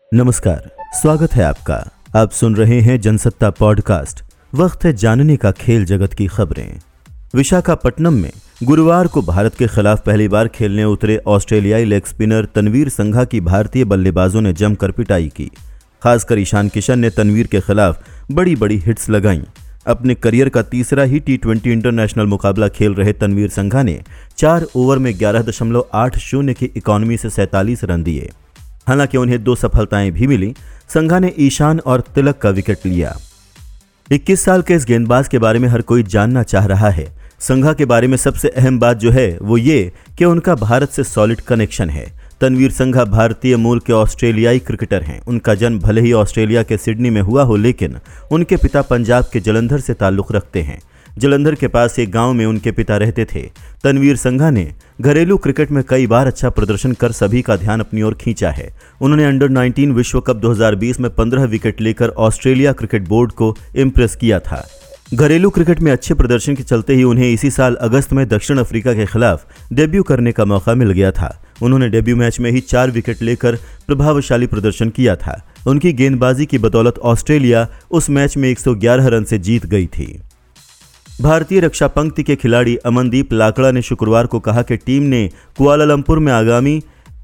नमस्कार, स्वागत है आपका। आप सुन रहे हैं जनसत्ता पॉडकास्ट। वक्त है जानने का खेल जगत की खबरें। विशाखापट्टनम में गुरुवार को भारत के खिलाफ पहली बार खेलने उतरे ऑस्ट्रेलियाई लेग स्पिनर तनवीर संघा की भारतीय बल्लेबाजों ने जमकर पिटाई की। खासकर ईशान किशन ने तनवीर के खिलाफ बड़ी बड़ी हिट्स लगाईं। अपने करियर का तीसरा ही T20 इंटरनेशनल मुकाबला खेल रहे तनवीर संघा ने 4 ओवर में 11.80 की इकॉनमी से 47 रन दिए। हालांकि उन्हें 2 सफलताएं भी मिली। संघा ने ईशान और तिलक का विकेट लिया। 21 साल के इस गेंदबाज के बारे में हर कोई जानना चाह रहा है। संघा के बारे में सबसे अहम बात जो है वो ये कि उनका भारत से सॉलिड कनेक्शन है। तनवीर संघा भारतीय मूल के ऑस्ट्रेलियाई क्रिकेटर हैं। उनका जन्म भले ही ऑस्ट्रेलिया के सिडनी में हुआ हो, लेकिन उनके पिता पंजाब के जलंधर से ताल्लुक़ रखते हैं। जलंधर के पास एक गांव में उनके पिता रहते थे। तनवीर संघा ने घरेलू क्रिकेट में कई बार अच्छा प्रदर्शन कर सभी का ध्यान अपनी ओर खींचा है। उन्होंने अंडर-19 विश्व कप 2020 में 15 विकेट लेकर ऑस्ट्रेलिया क्रिकेट बोर्ड को इम्प्रेस किया था। घरेलू क्रिकेट में अच्छे प्रदर्शन के चलते ही उन्हें इसी साल अगस्त में दक्षिण अफ्रीका के खिलाफ डेब्यू करने का मौका मिल गया था। उन्होंने डेब्यू मैच में ही 4 विकेट लेकर प्रभावशाली प्रदर्शन किया था। उनकी गेंदबाजी की बदौलत ऑस्ट्रेलिया उस मैच में 111 रन से जीत गई थी। भारतीय रक्षा पंक्ति के खिलाड़ी अमनदीप लाकड़ा ने शुक्रवार को कहा कि टीम ने कुआलालंपुर में आगामी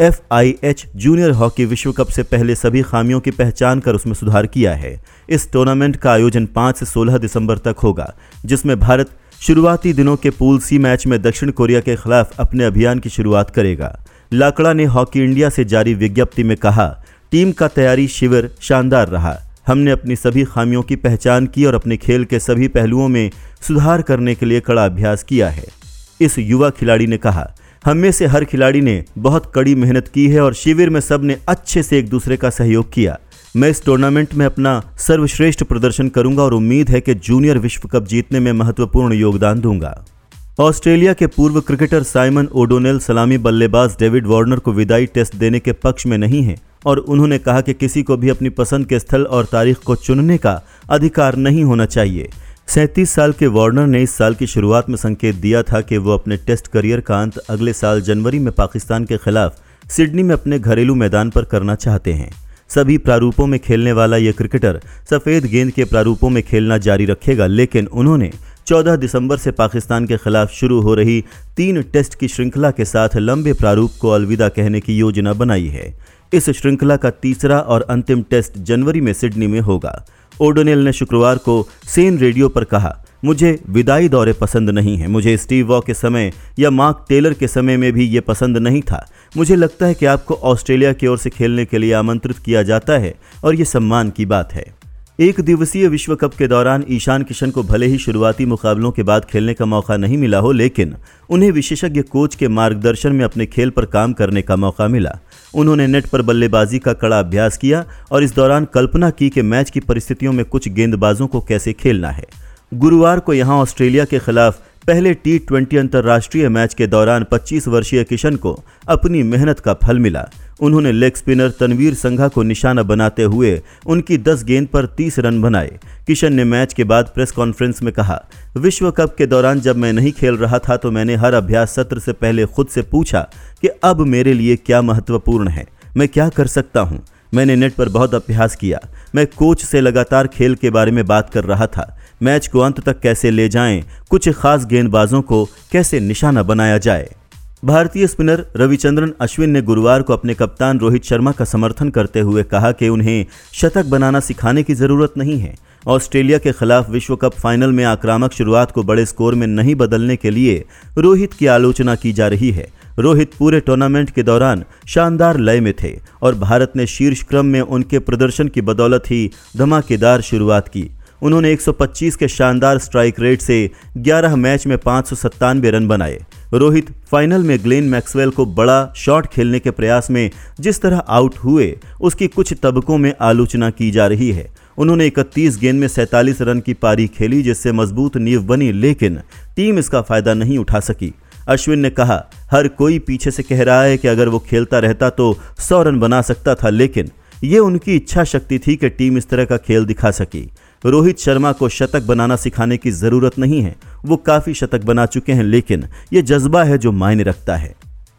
FIH जूनियर हॉकी विश्व कप से पहले सभी खामियों की पहचान कर उसमें सुधार किया है। इस टूर्नामेंट का आयोजन 5 से 16 दिसंबर तक होगा, जिसमें भारत शुरुआती दिनों के पूल C मैच में दक्षिण कोरिया के खिलाफ अपने अभियान की शुरुआत करेगा। लाकड़ा ने हॉकी इंडिया से जारी विज्ञप्ति में कहा, टीम का तैयारी शिविर शानदार रहा। हमने अपनी सभी खामियों की पहचान की और अपने खेल के सभी पहलुओं में सुधार करने के लिए कड़ा अभ्यास किया है। इस युवा खिलाड़ी ने कहा, हम में से हर खिलाड़ी ने बहुत कड़ी मेहनत की है और शिविर में सबने अच्छे से एक दूसरे का सहयोग किया। मैं इस टूर्नामेंट में अपना सर्वश्रेष्ठ प्रदर्शन करूंगा और उम्मीद है कि जूनियर विश्व कप जीतने में महत्वपूर्ण योगदान दूंगा। ऑस्ट्रेलिया के पूर्व क्रिकेटर साइमन ओडोनेल सलामी बल्लेबाज डेविड वार्नर को विदाई टेस्ट देने के पक्ष में नहीं हैं और उन्होंने कहा कि किसी को भी अपनी पसंद के स्थल और तारीख को चुनने का अधिकार नहीं होना चाहिए। 37 साल के वार्नर ने इस साल की शुरुआत में संकेत दिया था कि वो अपने टेस्ट करियर का अंत अगले साल जनवरी में पाकिस्तान के खिलाफ सिडनी में अपने घरेलू मैदान पर करना चाहते हैं। सभी प्रारूपों में खेलने वाला ये क्रिकेटर सफ़ेद गेंद के प्रारूपों में खेलना जारी रखेगा, लेकिन उन्होंने 14 दिसंबर से पाकिस्तान के खिलाफ शुरू हो रही 3 टेस्ट की श्रृंखला के साथ लंबे प्रारूप को अलविदा कहने की योजना बनाई है। इस श्रृंखला का तीसरा और अंतिम टेस्ट जनवरी में सिडनी में होगा। ओडोनेल ने शुक्रवार को सेन रेडियो पर कहा, मुझे विदाई दौरे पसंद नहीं है। मुझे स्टीव वॉ के समय या मार्क टेलर के समय में भी ये पसंद नहीं था। मुझे लगता है कि आपको ऑस्ट्रेलिया की ओर से खेलने के लिए आमंत्रित किया जाता है और ये सम्मान की बात है। एक दिवसीय विश्व कप के दौरान ईशान किशन को भले ही शुरुआती मुकाबलों के बाद खेलने का मौका नहीं मिला हो, लेकिन उन्हें विशेषज्ञ कोच के मार्गदर्शन में अपने खेल पर काम करने का मौका मिला। उन्होंने नेट पर बल्लेबाजी का कड़ा अभ्यास किया और इस दौरान कल्पना की कि मैच की परिस्थितियों में कुछ गेंदबाजों को कैसे खेलना है। गुरुवार को यहां ऑस्ट्रेलिया के खिलाफ पहले T20 अंतर्राष्ट्रीय मैच के दौरान 25 वर्षीय किशन को अपनी मेहनत का फल मिला। उन्होंने लेग स्पिनर तनवीर संघा को निशाना बनाते हुए उनकी 10 गेंद पर 30 रन बनाए। किशन ने मैच के बाद प्रेस कॉन्फ्रेंस में कहा, विश्व कप के दौरान जब मैं नहीं खेल रहा था तो मैंने हर अभ्यास सत्र से पहले खुद से पूछा कि अब मेरे लिए क्या महत्वपूर्ण है, मैं क्या कर सकता हूँ। मैंने नेट पर बहुत अभ्यास किया। मैं कोच से लगातार खेल के बारे में बात कर रहा था। मैच को अंत तक कैसे ले जाएं, कुछ खास गेंदबाजों को कैसे निशाना बनाया जाए। भारतीय स्पिनर रविचंद्रन अश्विन ने गुरुवार को अपने कप्तान रोहित शर्मा का समर्थन करते हुए कहा कि उन्हें शतक बनाना सिखाने की जरूरत नहीं है। ऑस्ट्रेलिया के खिलाफ विश्व कप फाइनल में आक्रामक शुरुआत को बड़े स्कोर में नहीं बदलने के लिए रोहित की आलोचना की जा रही है। रोहित पूरे टूर्नामेंट के दौरान शानदार लय में थे और भारत ने शीर्ष क्रम में उनके प्रदर्शन की बदौलत ही धमाकेदार शुरुआत की। उन्होंने 125 के शानदार स्ट्राइक रेट से 11 मैच में 597 रन बनाए। रोहित फाइनल में ग्लेन मैक्सवेल को बड़ा शॉट खेलने के प्रयास में जिस तरह आउट हुए, उसकी कुछ तबकों में आलोचना की जा रही है। उन्होंने 31 गेंद में 47 रन की पारी खेली, जिससे मजबूत नींव बनी, लेकिन टीम इसका फायदा नहीं उठा सकी। अश्विन ने कहा, हर कोई पीछे से कह रहा है कि अगर वो खेलता रहता तो 100 रन बना सकता था, लेकिन ये उनकी इच्छा शक्ति थी कि टीम इस तरह का खेल दिखा सकी। रोहित शर्मा को शतक बनाना सिखाने की जरूरत नहीं है, वो काफी शतक बना चुके हैं, लेकिन ये जज्बा है जो मायने रखता है।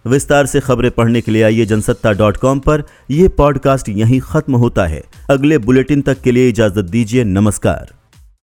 विस्तार से खबरें पढ़ने के लिए आइए जनसत्ता.com पर। यह पॉडकास्ट यहीं खत्म होता है। अगले बुलेटिन तक के लिए इजाजत दीजिए। नमस्कार।